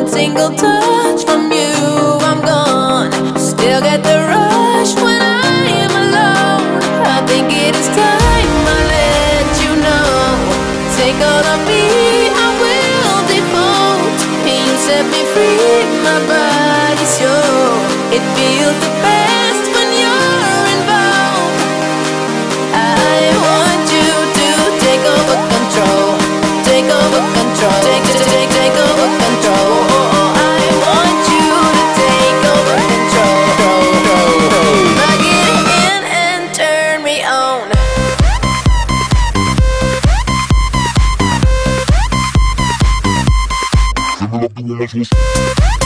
one single touch from you, I'm gone. Still get the rush when I am alone. I think it is time I let you know. Take all of me, I will devote. You set me free, my body's yours. It feels the best when you're involved. I want you to take over control. Take over control. Take over control. I want you to take over control. Plug it in and turn me on. Give me love the one that's